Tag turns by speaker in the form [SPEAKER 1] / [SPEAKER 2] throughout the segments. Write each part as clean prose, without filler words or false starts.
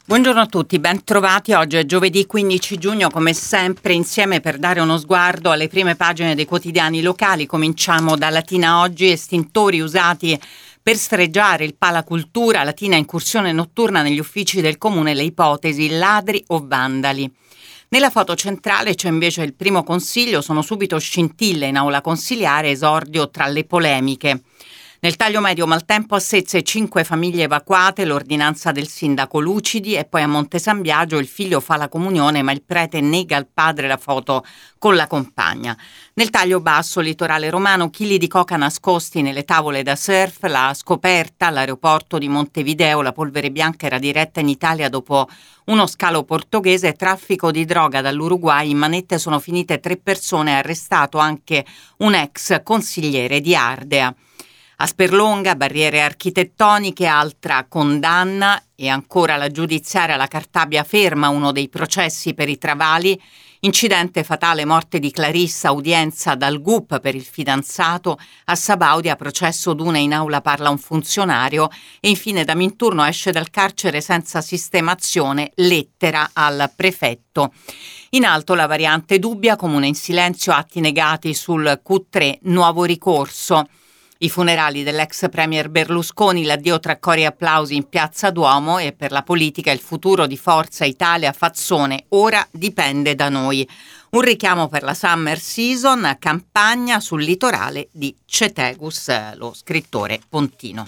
[SPEAKER 1] Buongiorno a tutti, ben trovati. Oggi è giovedì 15 giugno, come sempre insieme per dare uno sguardo alle prime pagine dei quotidiani locali. Cominciamo da Latina Oggi, estintori usati per sfregiare il Palacultura, Latina incursione notturna negli uffici del comune, le ipotesi ladri o vandali. Nella foto centrale c'è invece il primo consiglio, sono subito scintille in aula consiliare, esordio tra le polemiche. Nel taglio medio maltempo a Sezze 5 famiglie evacuate, l'ordinanza del sindaco Lucidi e poi a Monte San Biagio il figlio fa la comunione ma il prete nega al padre la foto con la compagna. Nel taglio basso litorale romano chili di coca nascosti nelle tavole da surf, la scoperta all'aeroporto di Montevideo, la polvere bianca era diretta in Italia dopo uno scalo portoghese, traffico di droga dall'Uruguay, in manette sono finite 3 persone, arrestato anche un ex consigliere di Ardea. A Sperlonga, barriere architettoniche, altra condanna e ancora la giudiziaria alla Cartabia ferma uno dei processi per i Travali, incidente fatale, morte di Clarissa, udienza dal GUP per il fidanzato, a Sabaudia processo Dune, in aula parla un funzionario e infine da Minturno esce dal carcere senza sistemazione, lettera al prefetto. In alto la variante dubbia, comune in silenzio, atti negati sul Q3, nuovo ricorso. I funerali dell'ex premier Berlusconi, l'addio tra cori e applausi in Piazza Duomo e per la politica il futuro di Forza Italia, Fazzone, ora dipende da noi. Un richiamo per la summer season, campagna sul litorale di Cetegus, lo scrittore pontino.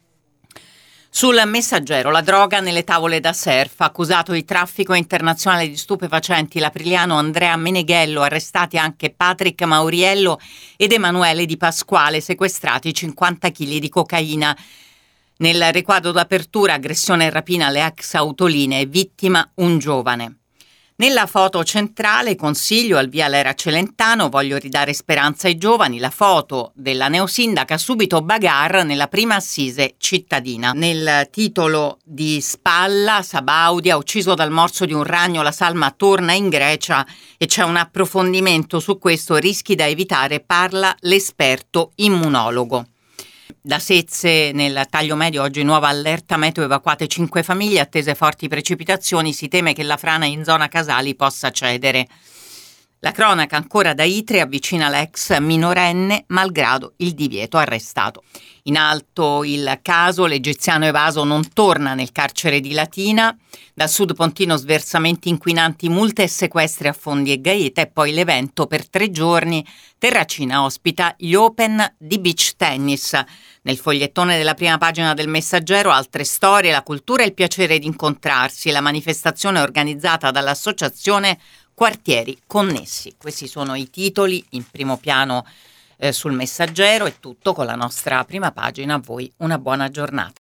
[SPEAKER 1] Sul Messaggero, la droga nelle tavole da surf, accusato di traffico internazionale di stupefacenti l'aprile Andrea Meneghello, arrestati anche Patrick Mauriello ed Emanuele Di Pasquale, sequestrati 50 kg di cocaina. Nel riquadro d'apertura, aggressione e rapina alle ex autolinee, vittima un giovane. Nella foto centrale, consiglio al viale Era Celentano, voglio ridare speranza ai giovani, la foto della neosindaca, subito bagarre nella prima assise cittadina. Nel titolo di spalla, Sabaudia, ucciso dal morso di un ragno, la salma torna in Grecia e c'è un approfondimento su questo, rischi da evitare, parla l'esperto immunologo. Da Sezze, nel taglio medio, oggi nuova allerta meteo, evacuate 5 famiglie, attese forti precipitazioni, si teme che la frana in zona Casali possa cedere. La cronaca ancora da Itri, avvicina l'ex minorenne malgrado il divieto, arrestato. In alto il caso, l'egiziano evaso non torna nel carcere di Latina. Dal sud pontino sversamenti inquinanti, multe e sequestri a Fondi e Gaeta e poi l'evento per 3 giorni. Terracina ospita gli Open di beach tennis. Nel fogliettone della prima pagina del Messaggero altre storie, la cultura e il piacere di incontrarsi, la manifestazione organizzata dall'associazione Quartieri Connessi. Questi sono i titoli in primo piano sul Messaggero. È tutto con la nostra prima pagina. A voi una buona giornata.